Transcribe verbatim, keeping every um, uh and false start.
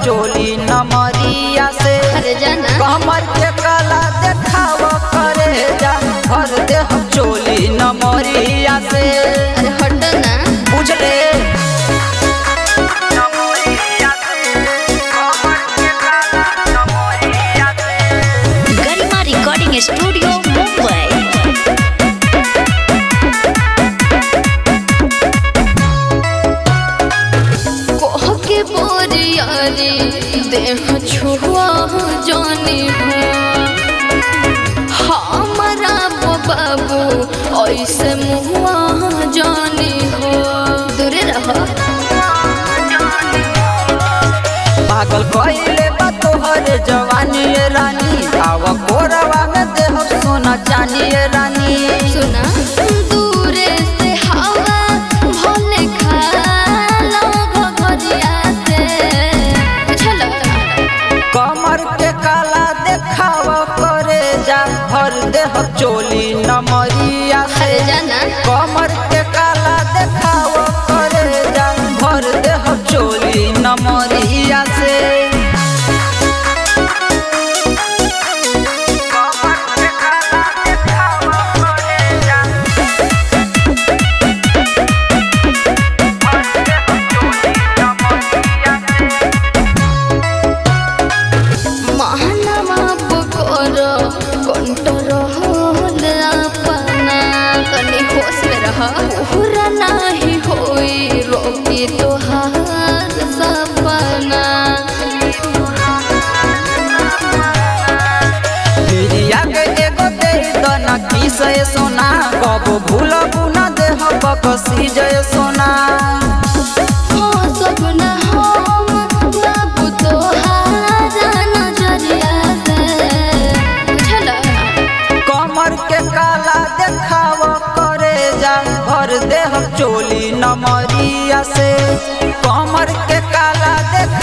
चोली नमरिया से कमर के काला देखाव करे जा भर दे चोली नमरिया से अरे हट ना बुझले गरिमा रिकॉर्डिंग स्टूडियो मुंबई। कोह के बोरियारी देह छुआ जानी हो हमारा बाबू ऐसे मुआ जानी हो दूरे रहो पागल कइले बा तोहर जवानी रानी आव कोरवा में देह सोना चानी रानी सुना दूरे से हवा भले खाला घघरिया से चलो कमर के काला देखाव करे जा भर देह चोली नमरिया से जाना कमर के काला देखाव करे जा भर देह चोली नमरिया से महनवा पकोर कंटर होल अपना तनी होश में रह पूरा नाही होई रोकी तोहार सपना बिरिया के एगो दे दना किस सोना कब भूलबू न देह बकसी जय सोना हो सपना हम बाबू तोहार नजरिया से चला कमर के काला देखाव करे जा भर देह चोली नमरिया से कमर के काला देख